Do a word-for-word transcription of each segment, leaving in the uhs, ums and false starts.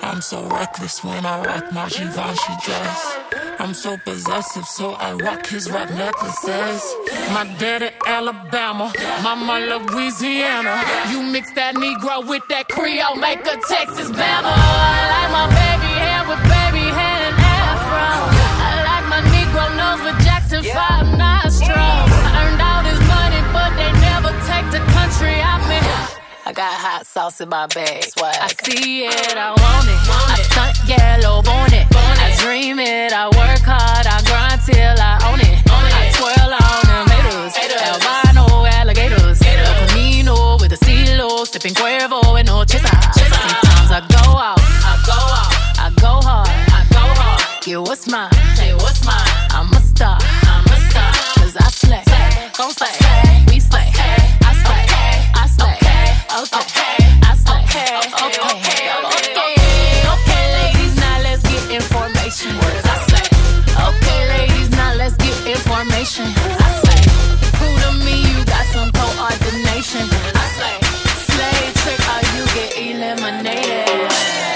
I'm so reckless when I rock my Givenchy dress. I'm so possessive, so I rock his rock necklaces. My daddy Alabama, mama Louisiana. You mix that Negro with that Creole, make a Texas Bama. I like my baby hair with baby hair and afro. I like my Negro nose with Jackson five nostrils. Earned all this money, but they never take the country out me. I got hot sauce in my bag. Swag. I see it, I want it. I stunt yellow, born it. I dream it, I work hard, I grind till I own it. I twirl on them haters, albino alligators. El Camino with a CeeLo, sipping Cuervo and no chisa. Sometimes I go out, I go out, I go hard, I go hard. Get what's mine, say what's mine. I'm a star, I'm a star. Cause I slay, gon' slay, we slay, I slay, I slay. Okay, okay, I slay. Okay, okay, okay, okay, okay, ladies, now let's get information. I say, okay, ladies, now let's get information. I say, who to me, you got some coordination. I say, slave trick, or you get eliminated.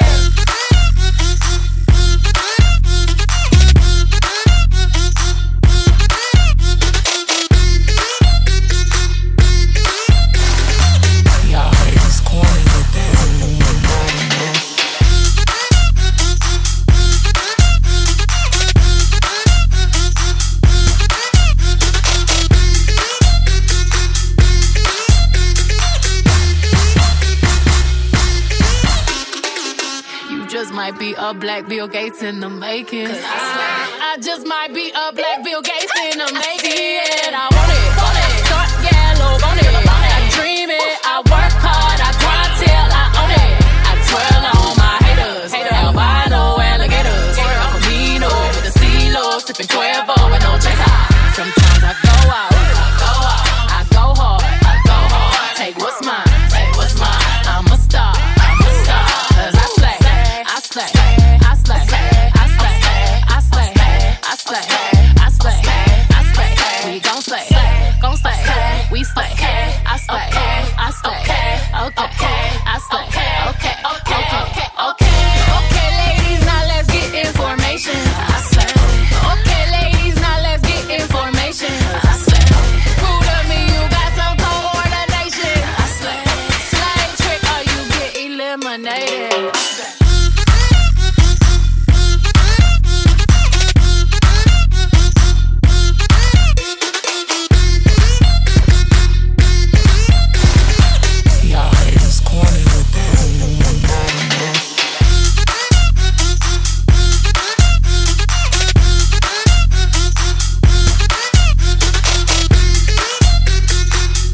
Might be a black Bill Gates in the making. I, I just might be a black Bill Gates in the making. I see it, I want it, want it. Start yellow, want it. I dream it, I work hard, I grind till I own it. I twirl on my haters, albino alligators. El Camino with a CeeLo, sipping Cuervo and no chaser. Sometimes I go out, I go out, I go hard, I go hard. Take what's mine, take what's mine. I'm a star, I'm a star. Cause I slay. I slay, I slay, I slay, I slay, I slay, I slay, I slay. We gon' slay, gon' slay. We slay, I slay, I slay. Okay, I slay. Okay, okay, okay, okay. Okay, ladies, now let's get information. I slay. Okay, ladies, now let's get information. I slay. Prove to me you got some coordination. I slay. Slave trick, or you get eliminated.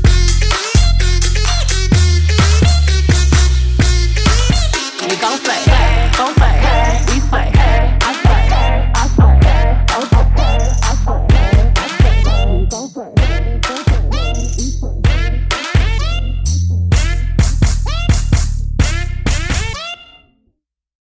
We gon' play.